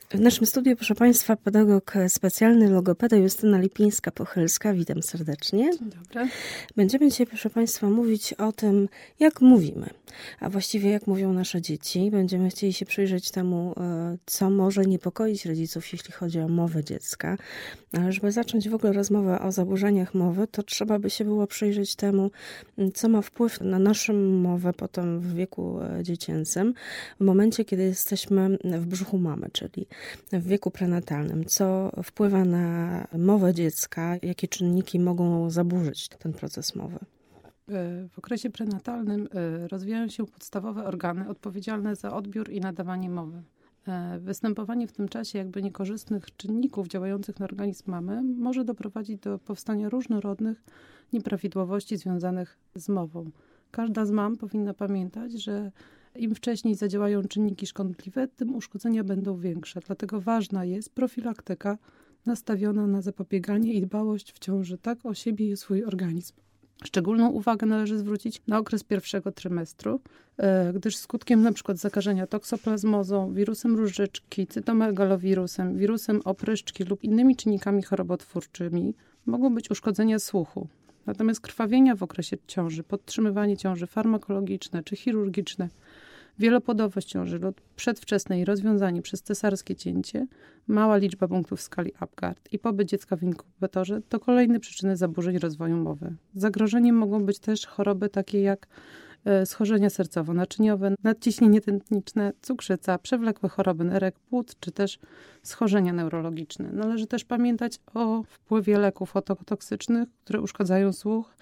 W naszym studiu, proszę Państwa, pedagog specjalny, logopeda Justyna Lipińska-Pochylska. Witam serdecznie. Dzień dobry. Będziemy dzisiaj, proszę Państwa, mówić o tym, jak mówimy, a właściwie jak mówią nasze dzieci. Będziemy chcieli się przyjrzeć temu, co może niepokoić rodziców, jeśli chodzi o mowę dziecka. Ale żeby zacząć w ogóle rozmowę o zaburzeniach mowy, to trzeba by się było przyjrzeć temu, co ma wpływ na naszą mowę potem w wieku dziecięcym, w momencie, kiedy jesteśmy w brzuchu mamy, czyli w wieku prenatalnym, co wpływa na mowę dziecka, jakie czynniki mogą zaburzyć ten proces mowy. W okresie prenatalnym rozwijają się podstawowe organy odpowiedzialne za odbiór i nadawanie mowy. Występowanie w tym czasie jakby niekorzystnych czynników działających na organizm mamy może doprowadzić do powstania różnorodnych nieprawidłowości związanych z mową. Każda z mam powinna pamiętać, że im wcześniej zadziałają czynniki szkodliwe, tym uszkodzenia będą większe. Dlatego ważna jest profilaktyka nastawiona na zapobieganie i dbałość w ciąży tak o siebie i swój organizm. Szczególną uwagę należy zwrócić na okres pierwszego trymestru, gdyż skutkiem np. zakażenia toksoplazmozą, wirusem różyczki, cytomegalowirusem, wirusem opryszczki lub innymi czynnikami chorobotwórczymi mogą być uszkodzenia słuchu. Natomiast krwawienia w okresie ciąży, podtrzymywanie ciąży farmakologiczne czy chirurgiczne, wielopłodowość ciąży lub przedwczesne rozwiązanie przez cesarskie cięcie, mała liczba punktów w skali Apgar i pobyt dziecka w inkubatorze to kolejne przyczyny zaburzeń rozwoju mowy. Zagrożeniem mogą być też choroby takie jak schorzenia sercowo-naczyniowe, nadciśnienie tętniczne, cukrzyca, przewlekłe choroby nerek, płuc czy też schorzenia neurologiczne. Należy też pamiętać o wpływie leków ototoksycznych, które uszkadzają słuch,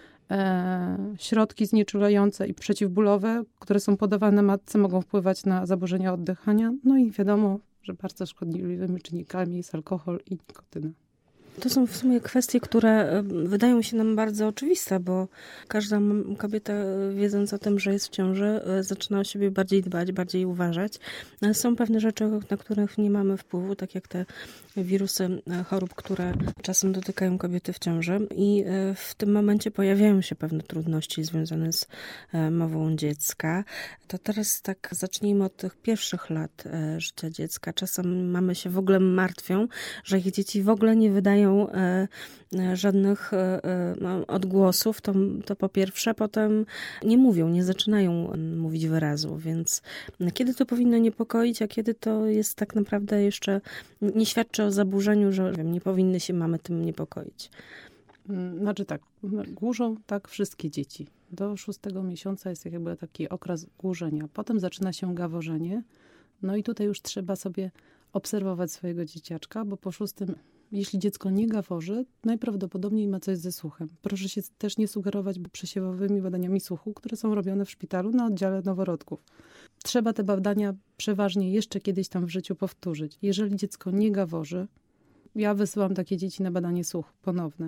środki znieczulające i przeciwbólowe, które są podawane matce, mogą wpływać na zaburzenia oddychania. No i wiadomo, że bardzo szkodliwymi czynnikami jest alkohol i nikotyna. To są w sumie kwestie, które wydają się nam bardzo oczywiste, bo każda kobieta, wiedząc o tym, że jest w ciąży, zaczyna o siebie bardziej dbać, bardziej uważać. Ale są pewne rzeczy, na których nie mamy wpływu, tak jak te wirusy chorób, które czasem dotykają kobiety w ciąży. I w tym momencie pojawiają się pewne trudności związane z mową dziecka. To teraz tak zacznijmy od tych pierwszych lat życia dziecka. Czasem mamy się w ogóle martwią, że ich dzieci w ogóle nie wydają żadnych odgłosów, to po pierwsze, potem nie mówią, nie zaczynają mówić wyrazu, więc kiedy to powinno niepokoić, a kiedy to jest tak naprawdę jeszcze, nie świadczy o zaburzeniu, że nie powinny się mamy tym niepokoić. Znaczy tak, głużą tak wszystkie dzieci. Do 6 miesiąca jest jakby taki okres głużenia. Potem zaczyna się gaworzenie. No i tutaj już trzeba sobie obserwować swojego dzieciaczka, bo po 6, jeśli dziecko nie gaworzy, najprawdopodobniej ma coś ze słuchem. Proszę się też nie sugerować przesiewowymi badaniami słuchu, które są robione w szpitalu na oddziale noworodków. Trzeba te badania przeważnie jeszcze kiedyś tam w życiu powtórzyć. Jeżeli dziecko nie gaworzy, ja wysyłam takie dzieci na badanie słuchu ponowne.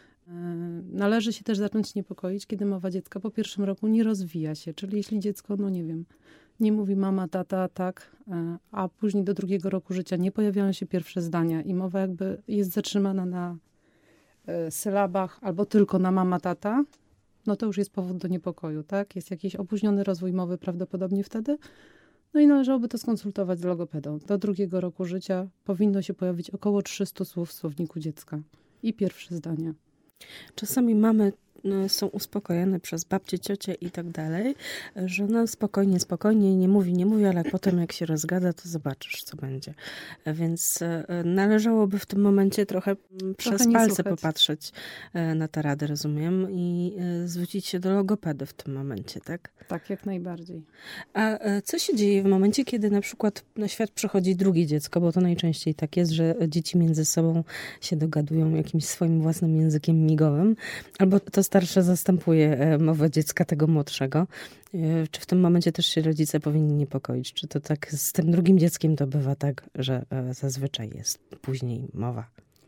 Należy się też zacząć niepokoić, kiedy mowa dziecka po 1 roku nie rozwija się. Czyli jeśli dziecko, nie mówi mama, tata, tak, a później do 2 roku życia nie pojawiają się pierwsze zdania i mowa jakby jest zatrzymana na sylabach albo tylko na mama, tata, no to już jest powód do niepokoju, tak? Jest jakiś opóźniony rozwój mowy prawdopodobnie wtedy. No i należałoby to skonsultować z logopedą. Do 2 roku życia powinno się pojawić około 300 słów w słowniku dziecka i pierwsze zdania. Czasami mamy są uspokojone przez babcie, ciocie i tak dalej, że spokojnie, nie mówi, ale potem jak się rozgada, to zobaczysz, co będzie. Więc należałoby w tym momencie trochę przez palce popatrzeć na te rady, rozumiem, i zwrócić się do logopedy w tym momencie, tak? Tak, jak najbardziej. A co się dzieje w momencie, kiedy na przykład na świat przychodzi drugie dziecko, bo to najczęściej tak jest, że dzieci między sobą się dogadują jakimś swoim własnym językiem migowym, albo to starsze zastępuje mowę dziecka tego młodszego. Czy w tym momencie też się rodzice powinni niepokoić? Czy to tak z tym drugim dzieckiem to bywa tak, że zazwyczaj jest później mowa?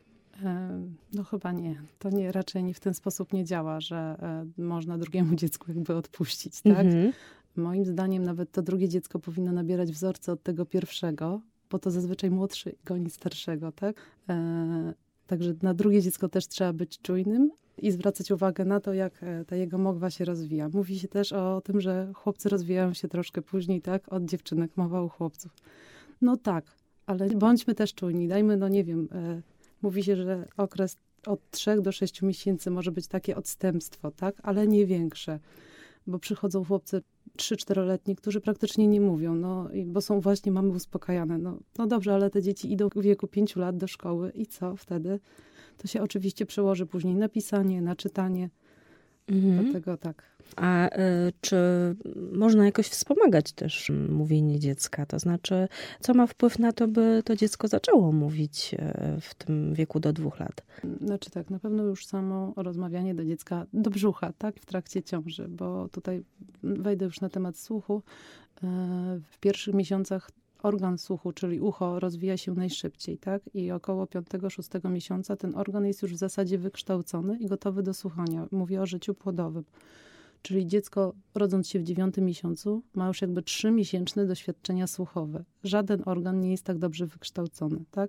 No chyba nie. To raczej nie w ten sposób nie działa, że można drugiemu dziecku jakby odpuścić, tak? Moim zdaniem nawet to drugie dziecko powinno nabierać wzorce od tego pierwszego, bo to zazwyczaj młodszy goni starszego, tak? Także na drugie dziecko też trzeba być czujnym i zwracać uwagę na to, jak ta jego mowa się rozwija. Mówi się też o tym, że chłopcy rozwijają się troszkę później, tak? Od dziewczynek, mowa u chłopców. No tak, Ale bądźmy też czujni, dajmy, mówi się, że okres od 3 do 6 miesięcy może być takie odstępstwo, tak? Ale nie większe, bo przychodzą chłopcy 3-4-letni, którzy praktycznie nie mówią, bo są właśnie mamy uspokajane. No dobrze, ale te dzieci idą w wieku 5 lat do szkoły i co wtedy? To się oczywiście przełoży później na pisanie, na czytanie. Dlatego tak. A czy można jakoś wspomagać też mówienie dziecka? To znaczy, co ma wpływ na to, by to dziecko zaczęło mówić w tym wieku do 2 lat? Znaczy tak, na pewno już samo rozmawianie do dziecka, do brzucha, tak, w trakcie ciąży, bo tutaj wejdę już na temat słuchu. W pierwszych miesiącach organ słuchu, czyli ucho, rozwija się najszybciej, tak? I około 5-6 miesiąca ten organ jest już w zasadzie wykształcony i gotowy do słuchania. Mówię o życiu płodowym. Czyli dziecko, rodząc się w 9 miesiącu, ma już jakby 3-miesięczne doświadczenia słuchowe. Żaden organ nie jest tak dobrze wykształcony, tak?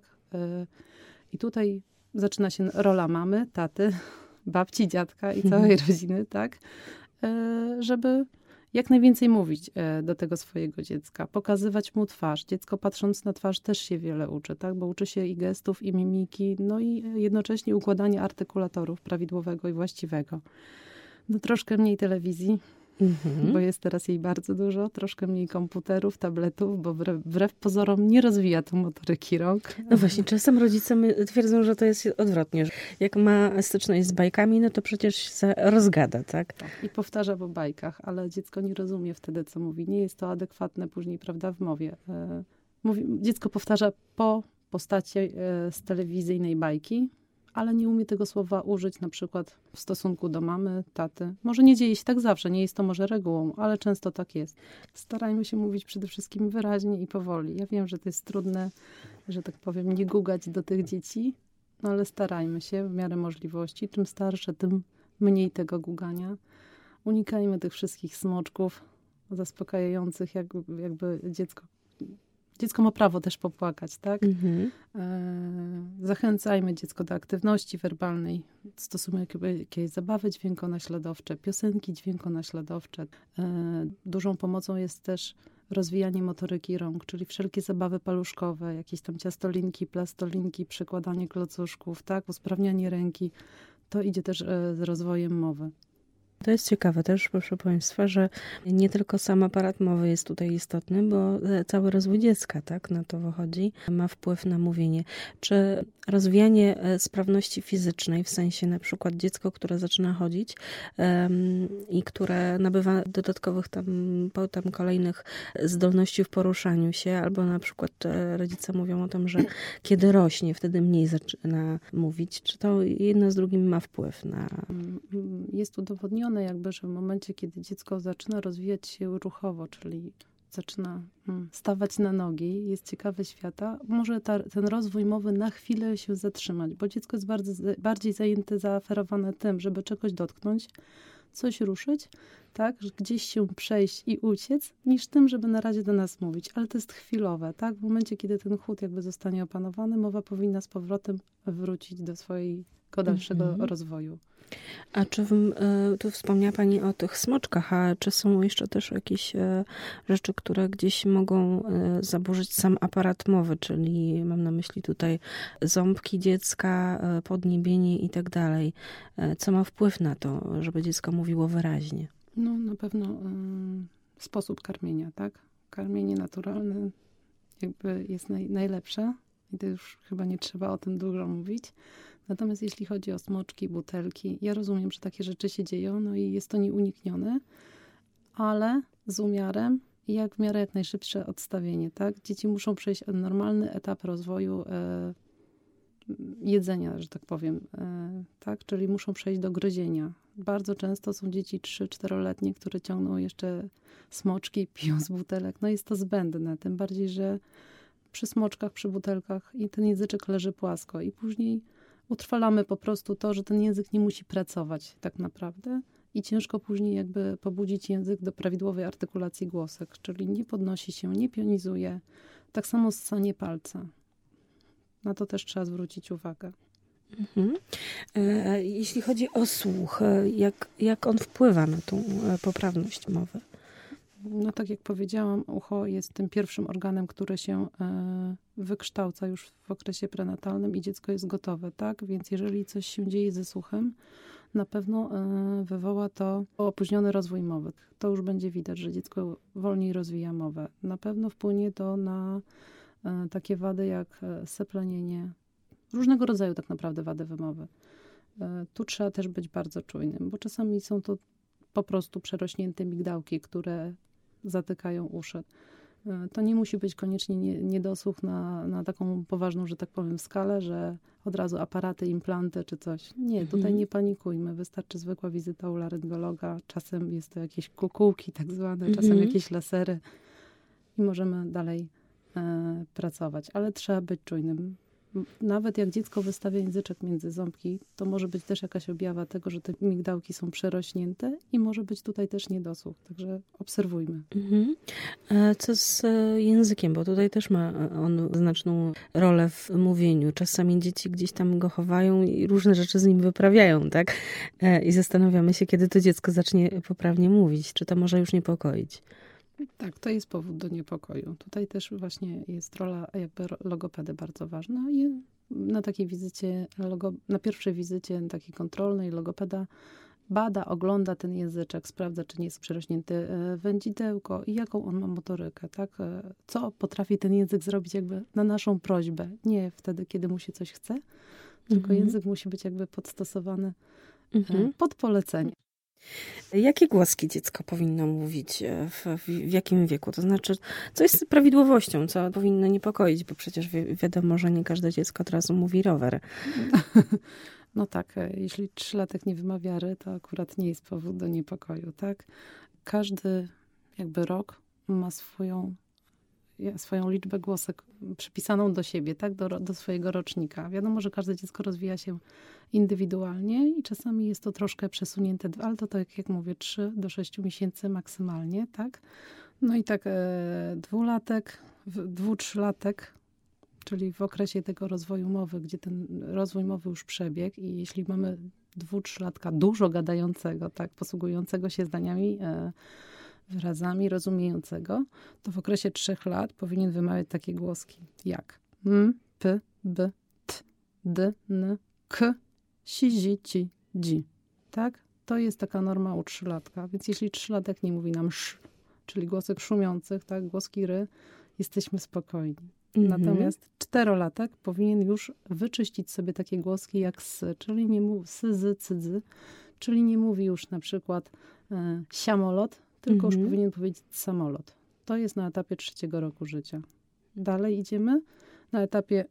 I tutaj zaczyna się rola mamy, taty, babci, dziadka i całej rodziny, tak? Żeby jak najwięcej mówić do tego swojego dziecka, pokazywać mu twarz. Dziecko patrząc na twarz też się wiele uczy, tak? Bo uczy się i gestów, i mimiki, no i jednocześnie układania artykulatorów prawidłowego i właściwego. No troszkę mniej telewizji, bo jest teraz jej bardzo dużo, troszkę mniej komputerów, tabletów, bo wbrew pozorom nie rozwija to motoryki rąk. No właśnie, czasem rodzice twierdzą, że to jest odwrotnie. Jak ma styczność z bajkami, no to przecież się rozgada, tak? I powtarza po bajkach, ale dziecko nie rozumie wtedy, co mówi. Nie jest to adekwatne później, prawda, w mowie. Dziecko powtarza po postaci z telewizyjnej bajki, ale nie umie tego słowa użyć na przykład w stosunku do mamy, taty. Może nie dzieje się tak zawsze, nie jest to może regułą, ale często tak jest. Starajmy się mówić przede wszystkim wyraźnie i powoli. Ja wiem, że to jest trudne, że tak powiem, nie gugać do tych dzieci, no ale starajmy się w miarę możliwości. Czym starsze, tym mniej tego gugania. Unikajmy tych wszystkich smoczków zaspokajających, jakby dziecko ma prawo też popłakać, tak? Zachęcajmy dziecko do aktywności werbalnej. Stosujmy jakieś zabawy dźwiękonaśladowcze, piosenki dźwiękonaśladowcze. Dużą pomocą jest też rozwijanie motoryki rąk, czyli wszelkie zabawy paluszkowe, jakieś tam ciastolinki, plastolinki, przykładanie klocuszków, tak? Usprawnianie ręki. To idzie też z rozwojem mowy. To jest ciekawe też, proszę Państwa, że nie tylko sam aparat mowy jest tutaj istotny, bo cały rozwój dziecka, tak, na to wychodzi, ma wpływ na mówienie. Czy rozwijanie sprawności fizycznej, w sensie na przykład dziecko, które zaczyna chodzić i które nabywa dodatkowych potem kolejnych zdolności w poruszaniu się, albo na przykład rodzice mówią o tym, że kiedy rośnie, wtedy mniej zaczyna mówić. Czy to jedno z drugim ma wpływ na... Jest udowodnione jakby, że w momencie, kiedy dziecko zaczyna rozwijać się ruchowo, czyli zaczyna stawać na nogi, jest ciekawe świata, może ten rozwój mowy na chwilę się zatrzymać, bo dziecko jest bardziej zajęte, zaaferowane tym, żeby czegoś dotknąć, coś ruszyć, tak, gdzieś się przejść i uciec, niż tym, żeby na razie do nas mówić. Ale to jest chwilowe, tak? W momencie, kiedy ten chód jakby zostanie opanowany, mowa powinna z powrotem wrócić do swojego dalszego rozwoju. A czy tu wspomniała Pani o tych smoczkach, a czy są jeszcze też jakieś rzeczy, które gdzieś mogą zaburzyć sam aparat mowy, czyli mam na myśli tutaj ząbki dziecka, podniebienie i tak dalej. Co ma wpływ na to, żeby dziecko mówiło wyraźnie? No na pewno sposób karmienia, tak? Karmienie naturalne jakby jest najlepsze i to już chyba nie trzeba o tym dużo mówić. Natomiast jeśli chodzi o smoczki, butelki, ja rozumiem, że takie rzeczy się dzieją, no i jest to nieuniknione, ale z umiarem i w miarę jak najszybsze odstawienie, tak? Dzieci muszą przejść normalny etap rozwoju jedzenia, że tak powiem, tak? Czyli muszą przejść do gryzienia. Bardzo często są dzieci 3-4-letnie, które ciągną jeszcze smoczki, piją z butelek. No jest to zbędne, tym bardziej, że przy smoczkach, przy butelkach i ten języczek leży płasko i później utrwalamy po prostu to, że ten język nie musi pracować tak naprawdę i ciężko później jakby pobudzić język do prawidłowej artykulacji głosek, czyli nie podnosi się, nie pionizuje. Tak samo ssanie palca. Na to też trzeba zwrócić uwagę. Jeśli chodzi o słuch, jak on wpływa na tą poprawność mowy? No tak jak powiedziałam, ucho jest tym pierwszym organem, który się wykształca już w okresie prenatalnym i dziecko jest gotowe, tak? Więc jeżeli coś się dzieje ze słuchem, na pewno wywoła to opóźniony rozwój mowy. To już będzie widać, że dziecko wolniej rozwija mowę. Na pewno wpłynie to na takie wady jak seplenienie, różnego rodzaju tak naprawdę wady wymowy. Tu trzeba też być bardzo czujnym, bo czasami są to po prostu przerośnięte migdałki, które zatykają uszy. To nie musi być koniecznie niedosłuch na taką poważną, że tak powiem, skalę, że od razu aparaty, implanty czy coś. Nie, tutaj nie panikujmy. Wystarczy zwykła wizyta u laryngologa. Czasem jest to jakieś kukułki tak zwane, czasem jakieś lasery i możemy dalej pracować. Ale trzeba być czujnym. Nawet jak dziecko wystawia języczek między ząbki, to może być też jakaś objawa tego, że te migdałki są przerośnięte i może być tutaj też niedosłuch. Także obserwujmy. A co z językiem? Bo tutaj też ma on znaczną rolę w mówieniu. Czasami dzieci gdzieś tam go chowają i różne rzeczy z nim wyprawiają, tak? I zastanawiamy się, kiedy to dziecko zacznie poprawnie mówić. Czy to może już niepokoić? Tak, to jest powód do niepokoju. Tutaj też właśnie jest rola jakby logopedy bardzo ważna i na takiej wizycie, na pierwszej wizycie takiej kontrolnej logopeda bada, ogląda ten języczek, sprawdza, czy nie jest przerośnięty wędzidełko i jaką on ma motorykę, tak? Co potrafi ten język zrobić jakby na naszą prośbę. Nie wtedy, kiedy mu się coś chce, tylko język musi być jakby podstosowany pod polecenie. Jakie głoski dziecko powinno mówić, w jakim wieku? To znaczy, co jest prawidłowością, co powinno niepokoić, bo przecież wiadomo, że nie każde dziecko od razu mówi rower. No tak, jeśli 3-latek nie wymawia ry, to akurat nie jest powód do niepokoju, tak? Każdy jakby rok ma swoją liczbę głosek przypisaną do siebie, tak? Do swojego rocznika. Wiadomo, że każde dziecko rozwija się indywidualnie i czasami jest to troszkę przesunięte, ale to tak jak mówię, 3 do 6 miesięcy maksymalnie, tak? No i tak 2-3-latek, czyli w okresie tego rozwoju mowy, gdzie ten rozwój mowy już przebiegł i jeśli mamy 2-3-latka dużo gadającego, tak, posługującego się zdaniami, wyrazami, rozumiejącego, to w okresie 3 lat powinien wymawiać takie głoski jak m, p, b, t, d, n, k, si, zi, ci, dzi. Tak? To jest taka norma u 3-latka. Więc jeśli 3-latek nie mówi nam sz, czyli głosek szumiących, tak, głoski ry, jesteśmy spokojni. Natomiast 4-latek powinien już wyczyścić sobie takie głoski jak s, czyli nie mówi sy, zy, cydzy, czyli nie mówi już na przykład siamolot, tylko już powinien powiedzieć samolot. To jest na etapie 3 roku życia. Dalej idziemy na etapie,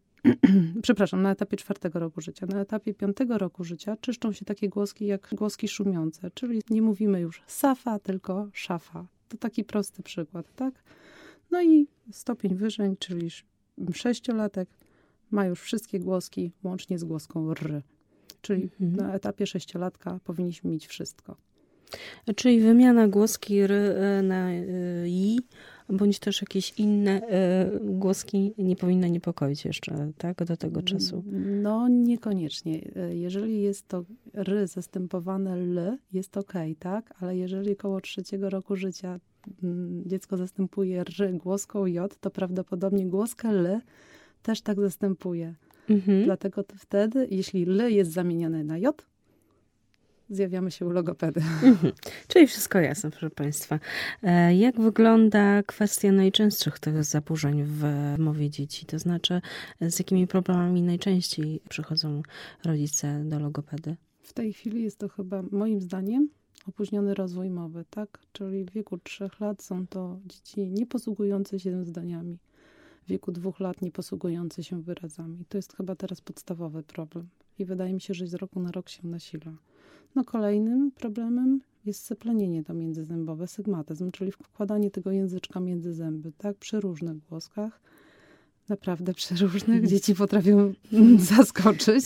na etapie 4 roku życia. Na etapie 5 roku życia czyszczą się takie głoski jak głoski szumiące, czyli nie mówimy już safa, tylko szafa. To taki prosty przykład, tak? No i stopień wyżej, czyli 6-latek ma już wszystkie głoski łącznie z głoską r. Czyli na etapie 6-latka powinniśmy mieć wszystko. Czyli wymiana głoski r na i, bądź też jakieś inne głoski nie powinno niepokoić jeszcze, tak, do tego czasu? No niekoniecznie. Jeżeli jest to ry zastępowane l, jest okej, tak? Ale jeżeli koło 3 roku życia dziecko zastępuje ry głoską j, to prawdopodobnie głoskę l też tak zastępuje. Dlatego to wtedy, jeśli l jest zamienione na j, zjawiamy się u logopedy. Czyli wszystko jasne, proszę Państwa. Jak wygląda kwestia najczęstszych tych zaburzeń w mowie dzieci? To znaczy, z jakimi problemami najczęściej przychodzą rodzice do logopedy? W tej chwili jest to chyba, moim zdaniem, opóźniony rozwój mowy, tak? Czyli w wieku 3 lat są to dzieci nieposługujące się zdaniami. W wieku 2 lat nieposługujące się wyrazami. To jest chyba teraz podstawowy problem. I wydaje mi się, że z roku na rok się nasila. No kolejnym problemem jest seplenienie to międzyzębowe, sygmatyzm, czyli wkładanie tego języczka między zęby, tak? Przy różnych głoskach. Naprawdę przeróżnych. Dzieci potrafią zaskoczyć.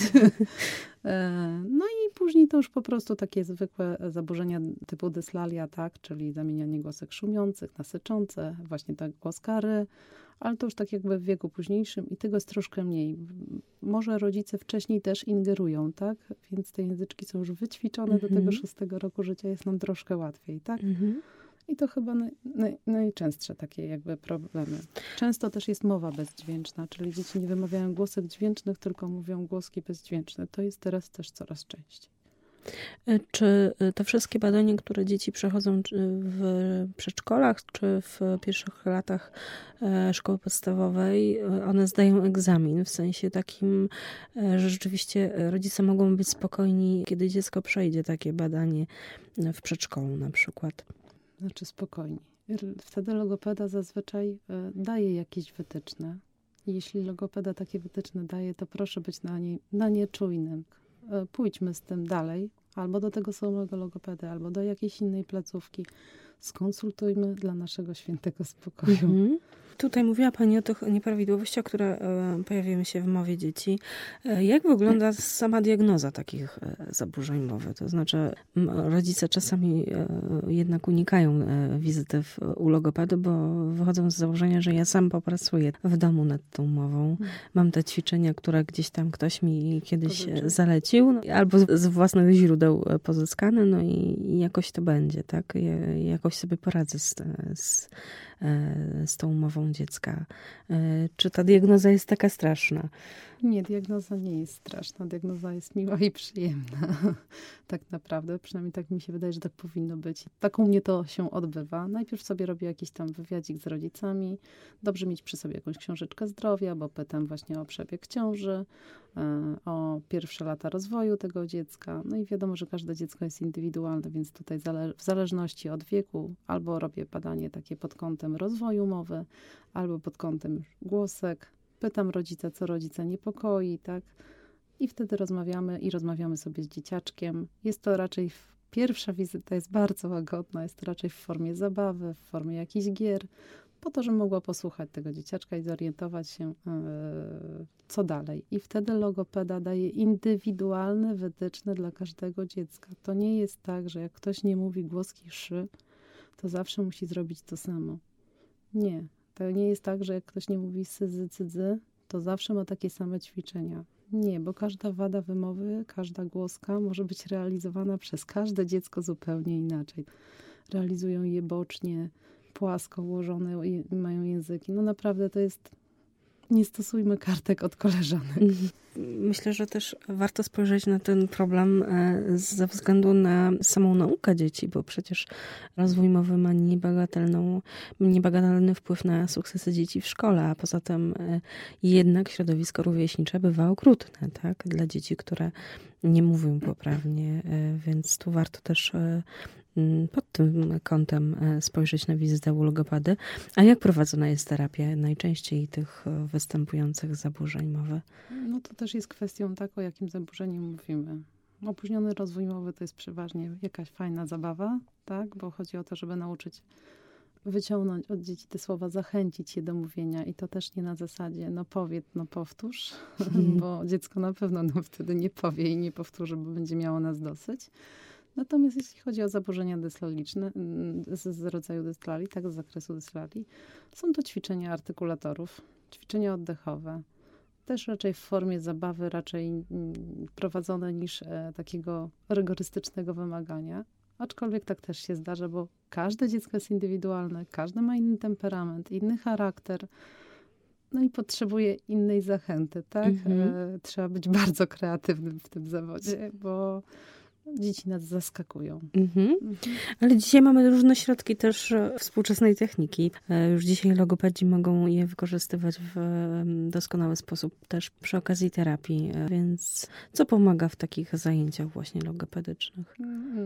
No i później to już po prostu takie zwykłe zaburzenia typu dyslalia, tak? Czyli zamienianie głosek szumiących na syczące, właśnie tak głoskary, ale to już tak jakby w wieku późniejszym i tego jest troszkę mniej. Może rodzice wcześniej też ingerują, tak? Więc te języczki są już wyćwiczone do tego 6 roku życia, jest nam troszkę łatwiej, tak? I to chyba najczęstsze takie jakby problemy. Często też jest mowa bezdźwięczna, czyli dzieci nie wymawiają głosek dźwięcznych, tylko mówią głoski bezdźwięczne. To jest teraz też coraz częściej. Czy te wszystkie badania, które dzieci przechodzą w przedszkolach, czy w pierwszych latach szkoły podstawowej, one zdają egzamin w sensie takim, że rzeczywiście rodzice mogą być spokojni, kiedy dziecko przejdzie takie badanie w przedszkolu na przykład? Znaczy spokojni. Wtedy logopeda zazwyczaj daje jakieś wytyczne. I jeśli logopeda takie wytyczne daje, to proszę być na nie czujnym. Pójdźmy z tym dalej, albo do tego samego logopedy, albo do jakiejś innej placówki. Skonsultujmy dla naszego świętego spokoju. Tutaj mówiła Pani o tych nieprawidłowościach, które pojawiają się w mowie dzieci. Jak wygląda sama diagnoza takich zaburzeń mowy? To znaczy rodzice czasami jednak unikają wizyty u logopedy, bo wychodzą z założenia, że ja sam popracuję w domu nad tą mową. Mam te ćwiczenia, które gdzieś tam ktoś mi kiedyś zalecił, albo z własnych źródeł pozyskane, no i jakoś to będzie, tak? Jakoś sobie poradzę z tą mową dziecka. Czy ta diagnoza jest taka straszna? Nie, diagnoza nie jest straszna. Diagnoza jest miła i przyjemna. Tak naprawdę. Przynajmniej tak mi się wydaje, że tak powinno być. Tak u mnie to się odbywa. Najpierw sobie robię jakiś tam wywiadzik z rodzicami. Dobrze mieć przy sobie jakąś książeczkę zdrowia, bo pytam właśnie o przebieg ciąży, o pierwsze lata rozwoju tego dziecka. No i wiadomo, że każde dziecko jest indywidualne, więc tutaj w zależności od wieku albo robię badanie takie pod kątem rozwoju mowy, albo pod kątem głosek. Pytam rodzica, co rodzica niepokoi, tak? I wtedy rozmawiamy sobie z dzieciaczkiem. Jest to raczej, pierwsza wizyta jest bardzo łagodna, jest to raczej w formie zabawy, w formie jakichś gier, po to, żebym mogła posłuchać tego dzieciaczka i zorientować się, co dalej. I wtedy logopeda daje indywidualne wytyczne dla każdego dziecka. To nie jest tak, że jak ktoś nie mówi głoski szy, to zawsze musi zrobić to samo. Nie. To nie jest tak, że jak ktoś nie mówi syzy, cydzy, to zawsze ma takie same ćwiczenia. Nie, bo każda wada wymowy, każda głoska może być realizowana przez każde dziecko zupełnie inaczej. Realizują je bocznie, płasko ułożone, mają języki. No naprawdę to jest... Nie stosujmy kartek od koleżanek. Myślę, że też warto spojrzeć na ten problem ze względu na samą naukę dzieci, bo przecież rozwój mowy ma niebagatelny wpływ na sukcesy dzieci w szkole, a poza tym jednak środowisko rówieśnicze bywa okrutne, tak? Dla dzieci, które nie mówią poprawnie, więc tu warto też pod tym kątem spojrzeć na wizytę u logopedy. A jak prowadzona jest terapia najczęściej tych występujących zaburzeń mowy? No to też jest kwestią tak, o jakim zaburzeniu mówimy. Opóźniony rozwój mowy to jest przeważnie jakaś fajna zabawa, tak? Bo chodzi o to, żeby nauczyć, wyciągnąć od dzieci te słowa, zachęcić je do mówienia i to też nie na zasadzie no powiedz, no powtórz, bo dziecko na pewno nam wtedy nie powie i nie powtórzy, bo będzie miało nas dosyć. Natomiast jeśli chodzi o zaburzenia dyslaliczne, z rodzaju dyslali, tak, z zakresu dyslali, są to ćwiczenia artykulatorów, ćwiczenia oddechowe. Też raczej w formie zabawy, raczej prowadzone niż takiego rygorystycznego wymagania. Aczkolwiek tak też się zdarza, bo każde dziecko jest indywidualne, każde ma inny temperament, inny charakter, no i potrzebuje innej zachęty, tak? Trzeba być bardzo kreatywnym w tym zawodzie, bo dzieci nas zaskakują. Ale dzisiaj mamy różne środki też współczesnej techniki. Już dzisiaj logopedzi mogą je wykorzystywać w doskonały sposób też przy okazji terapii. Więc co pomaga w takich zajęciach właśnie logopedycznych?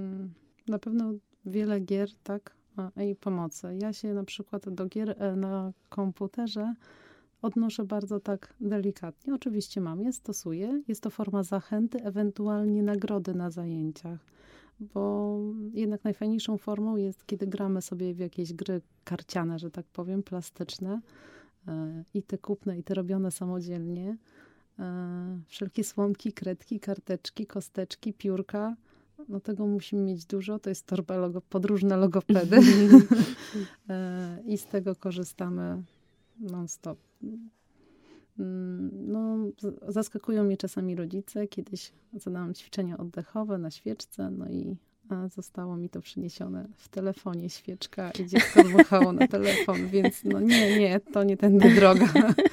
Na pewno wiele gier, tak? I pomocy. Ja się na przykład do gier na komputerze odnoszę bardzo tak delikatnie. Oczywiście mam je, stosuję. Jest to forma zachęty, ewentualnie nagrody na zajęciach. Bo jednak najfajniejszą formą jest, kiedy gramy sobie w jakieś gry karciane, że tak powiem, plastyczne. I te kupne, i te robione samodzielnie. Wszelkie słomki, kredki, karteczki, kosteczki, piórka. No tego musimy mieć dużo. To jest torba podróżna logopedy. I z tego korzystamy non-stop. No, zaskakują mnie czasami rodzice. Kiedyś zadałam ćwiczenia oddechowe na świeczce, no i a zostało mi to przyniesione w telefonie, świeczka i dziecko dmuchało na telefon, więc no nie, to nie tędy droga.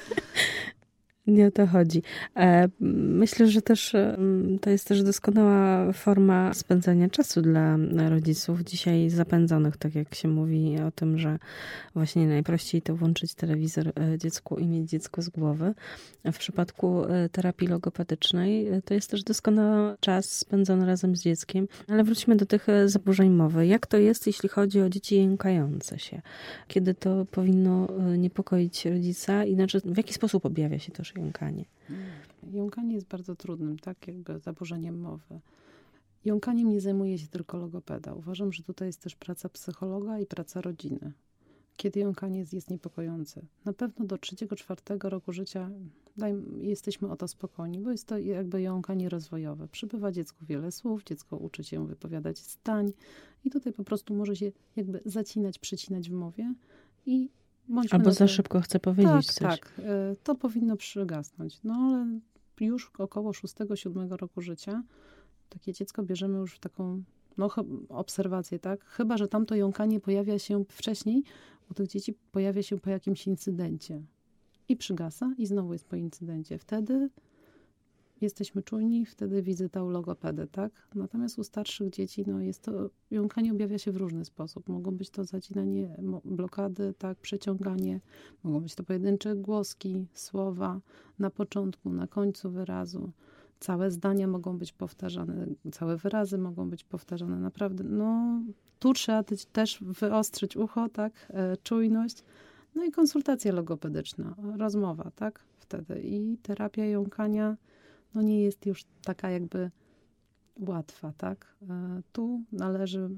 Nie o to chodzi. Myślę, że też to jest też doskonała forma spędzania czasu dla rodziców dzisiaj zapędzonych, tak jak się mówi o tym, że właśnie najprościej to włączyć telewizor dziecku i mieć dziecko z głowy. W przypadku terapii logopedycznej to jest też doskonały czas spędzony razem z dzieckiem. Ale wróćmy do tych zaburzeń mowy. Jak to jest, jeśli chodzi o dzieci jękające się? Kiedy to powinno niepokoić rodzica? Inaczej, w jaki sposób objawia się też jąkanie? Jąkanie jest bardzo trudnym, tak, jakby zaburzeniem mowy. Jąkaniem nie zajmuje się tylko logopeda. Uważam, że tutaj jest też praca psychologa i praca rodziny. Kiedy jąkanie jest niepokojące. Na pewno do 3-4 roku życia jesteśmy o to spokojni, bo jest to jakby jąkanie rozwojowe. Przybywa dziecku wiele słów, dziecko uczy się wypowiadać zdań i tutaj po prostu może się jakby zacinać, przycinać w mowie i albo za szybko chce powiedzieć coś. Tak, to powinno przygasnąć. No ale już około 6-7 roku życia takie dziecko bierzemy już w taką obserwację, tak? Chyba że tamto jąkanie pojawia się wcześniej, u tych dzieci pojawia się po jakimś incydencie. I przygasa i znowu jest po incydencie. Wtedy jesteśmy czujni, wtedy wizyta u logopedy, tak? Natomiast u starszych dzieci, jest to, jąkanie objawia się w różny sposób. Mogą być to zacinanie, blokady, tak? Przeciąganie. Mogą być to pojedyncze głoski, słowa na początku, na końcu wyrazu. Całe zdania mogą być powtarzane, całe wyrazy mogą być powtarzane. Naprawdę, tu trzeba też wyostrzyć ucho, tak? Czujność. No i konsultacja logopedyczna, rozmowa, tak? Wtedy. I terapia jąkania nie jest już taka jakby łatwa, tak? Tu należy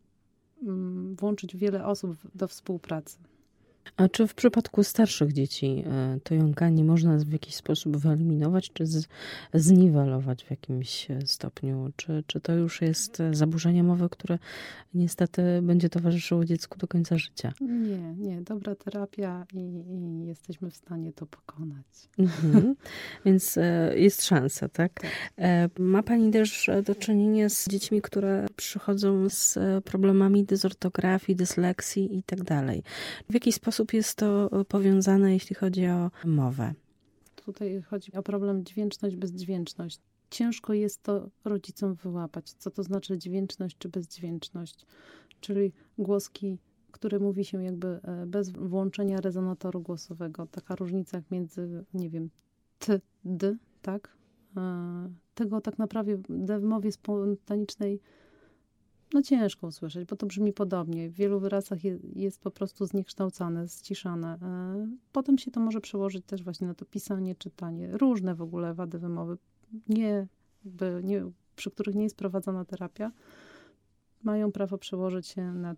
włączyć wiele osób do współpracy. A czy w przypadku starszych dzieci to jąkanie można w jakiś sposób wyeliminować, czy zniwelować w jakimś stopniu? Czy to już jest zaburzenie mowy, które niestety będzie towarzyszyło dziecku do końca życia? Nie. Dobra terapia i jesteśmy w stanie to pokonać. Więc jest szansa, tak? Ma Pani też do czynienia z dziećmi, które przychodzą z problemami dysortografii, dysleksji i tak dalej. W jaki sposób jest to powiązane, jeśli chodzi o mowę? Tutaj chodzi o problem dźwięczność, bezdźwięczność. Ciężko jest to rodzicom wyłapać, co to znaczy dźwięczność czy bezdźwięczność. Czyli głoski, które mówi się jakby bez włączenia rezonatoru głosowego. Taka różnica jak między, t, d, tak? Tego tak naprawdę w mowie spontanicznej ciężko usłyszeć, bo to brzmi podobnie. W wielu wyrazach jest po prostu zniekształcane, ściszane. Potem się to może przełożyć też właśnie na to pisanie, czytanie. Różne w ogóle wady wymowy, przy których nie jest prowadzona terapia, mają prawo przełożyć się na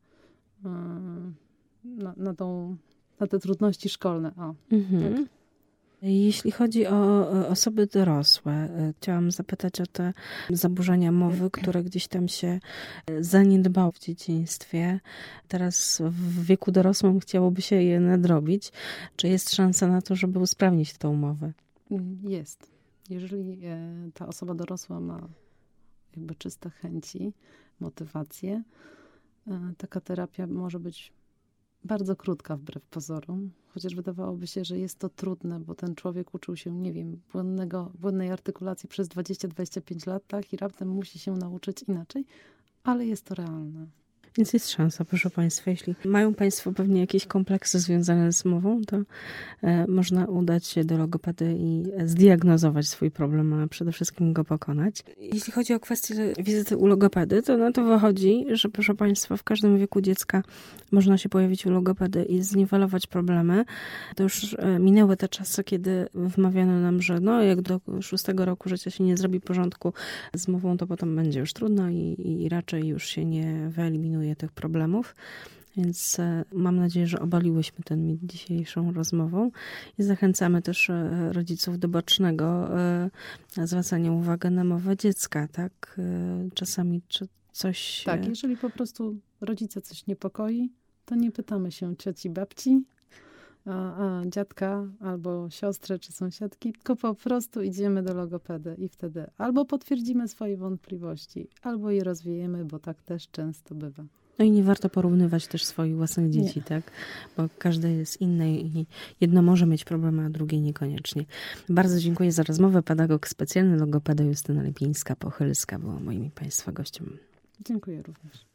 te trudności szkolne. Tak. Jeśli chodzi o osoby dorosłe, chciałam zapytać o te zaburzenia mowy, które gdzieś tam się zaniedbało w dzieciństwie. Teraz w wieku dorosłym chciałoby się je nadrobić. Czy jest szansa na to, żeby usprawnić tą mowę? Jest. Jeżeli ta osoba dorosła ma jakby czyste chęci, motywację, taka terapia może być bardzo krótka wbrew pozorom, chociaż wydawałoby się, że jest to trudne, bo ten człowiek uczył się, błędnej artykulacji przez 20-25 lat, tak? I raptem musi się nauczyć inaczej, ale jest to realne. Więc jest szansa, proszę Państwa. Jeśli mają Państwo pewnie jakieś kompleksy związane z mową, to można udać się do logopedy i zdiagnozować swój problem, a przede wszystkim go pokonać. Jeśli chodzi o kwestię wizyty u logopedy, to na to wychodzi, że proszę Państwa, w każdym wieku dziecka można się pojawić u logopedy i zniwelować problemy. To już minęły te czasy, kiedy wmawiano nam, że jak do 6 roku życia się nie zrobi porządku z mową, to potem będzie już trudno i raczej już się nie wyeliminuje tych problemów, więc mam nadzieję, że obaliłyśmy ten mit dzisiejszą rozmową i zachęcamy też rodziców do bacznego zwracania uwagi na mowę dziecka, tak? Czasami coś... Tak, jeżeli po prostu rodzica coś niepokoi, to nie pytamy się cioci, babci, dziadka albo siostrę czy sąsiadki, tylko po prostu idziemy do logopedy i wtedy albo potwierdzimy swoje wątpliwości, albo je rozwiejemy, bo tak też często bywa. No i nie warto porównywać też swoich własnych dzieci, tak? Bo każde jest inne i jedno może mieć problemy, a drugie niekoniecznie. Bardzo dziękuję za rozmowę. Pedagog specjalny, logopeda Justyna Lipińska-Pochylska była moim i Państwa gościem. Dziękuję również.